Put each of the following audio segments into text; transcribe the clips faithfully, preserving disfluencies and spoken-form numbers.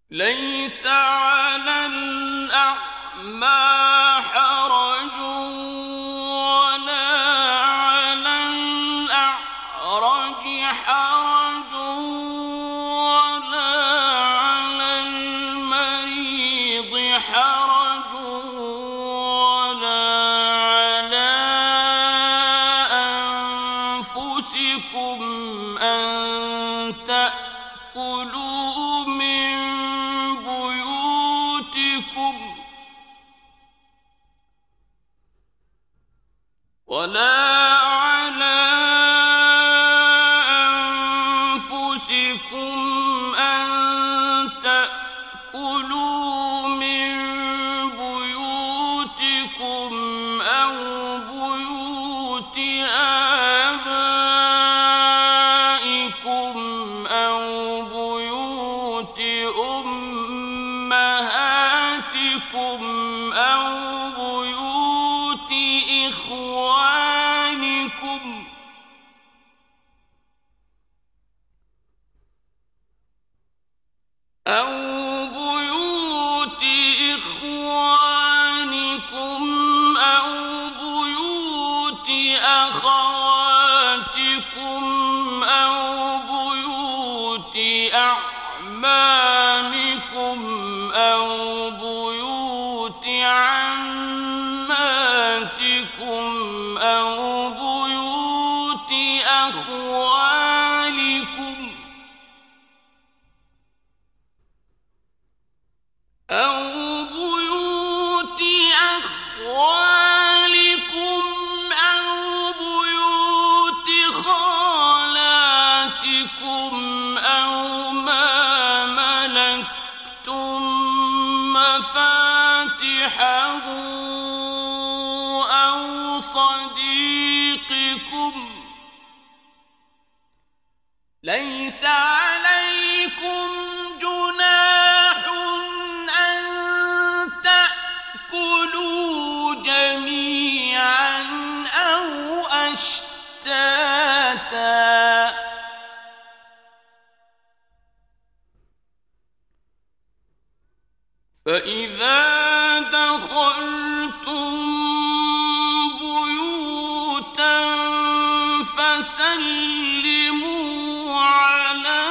ليس على الأعمى حرج ولا على الأعرج حرج ولا على المريض حرج ولا على أنفسكم أن تأكلوا من بيوتكم ولا على أنفسكم أن تأكلوا من بيوتكم أو بيوت آبائكم أو بيوت أمهاتكم أو بيوت إخوانكم أو بيوت إخوانكم أو بيوت أخواتكم أو بيوت أعمامكم أو بيوت عماتكم أو بيوت أخوالكم أو بيوت أخوالكم أو بيوت خالاتكم أو ما ملكتم مفاتحه أو صديقكم ليس عليكم جناح أن تأكلوا جميعا أو أشتاتا فإذا دخلتم بيوتا فسلموا على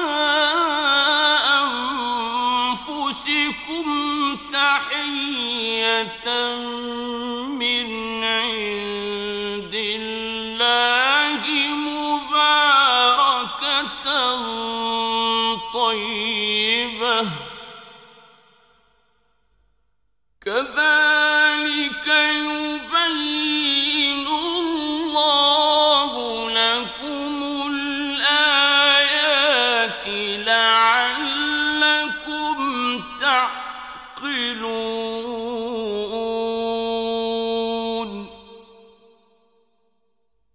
أنفسكم تحية من عند الله مباركة طيبة كذلك يبين الله لكم الآيات لعلكم تعقلون.